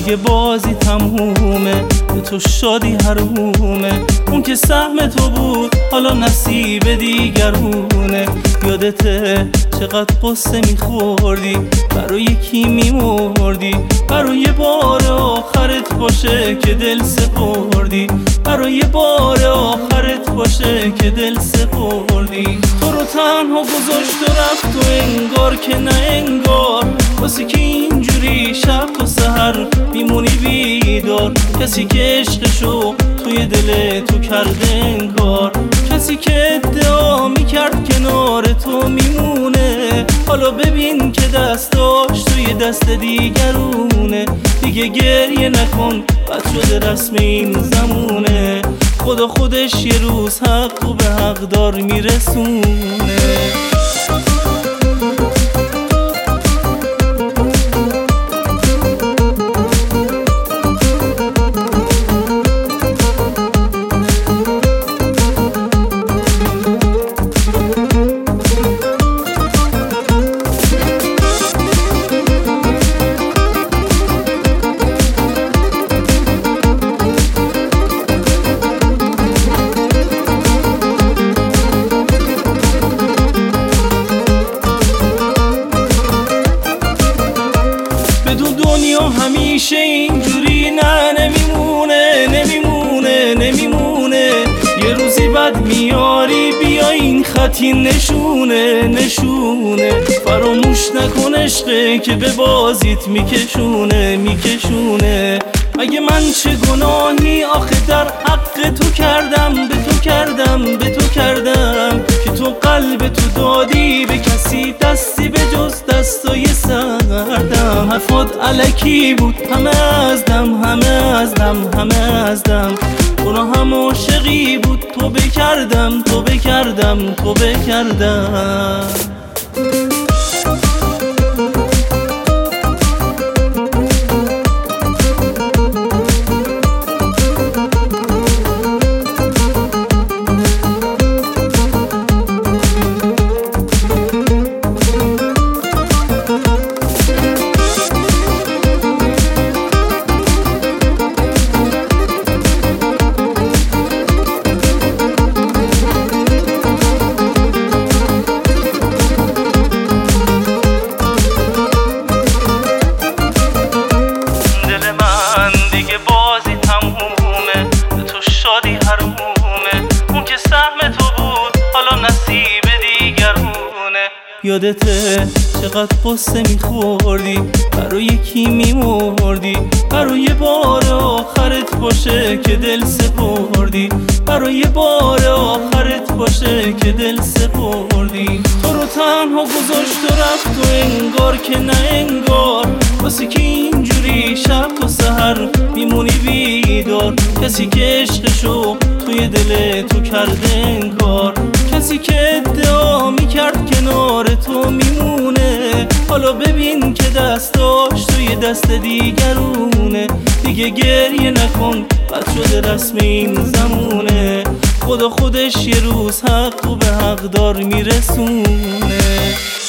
دیگه بازی تمومه، به تو شادی حرومه. اون که سهم تو بود حالا نصیب دیگرونه. یادته چقدر قصه میخوردی، برای کی میمردی؟ برای بار آخرت باشه که دل سپردی، برای بار آخرت باشه که دل سپردی. تو رو تنها گذاشت و رفت و انگار که نه انگار، واسه که اینجوری شب و سحر میمونی بیدار. کسی که عشقشو توی دل تو کرده انگار، کسی که ادعا میکرد کنار تو میمونه. حالا ببین که دستاش توی دست دیگرونه. دیگه گریه نکن، بد شده رسم این زمونه. خدا خودش یه روز حق و به حقدار میرسونه. دنیا همیشه اینجوری نه، نمیمونه. یه روزی بعد میاری بیا این خطی نشونه. فراموش نکن عشقه که به بازیت میکشونه. مگه من چه گناهی آخه در حق تو کردم، به تو کردم که تو قلب تو دادی به کسی، دستی به جز دستای سردم. حرفات الکی بود، همه از دم گناهم عاشقی بود. تو بکردم یادته چقدر قصه میخوردی، برای کی میمردی؟ برای بار آخرت باشه که دل سپردی، برای بار آخرت باشه که دل سپردی. تو رو تنها گذاشت و رفت و انگار که نه انگار، واسه که اینجوری شب و سحر میمونی بیدار. کسی که عشقشو توی دل تو کرده انگار، کسی که ادعا میکرد کنار تو میمونه. حالا ببین که دستاش توی دست دیگرونه. دیگه گریه نکن، بد شده رسم این زمونه. خدا خودش یه روز حق و به حقدار میرسونه.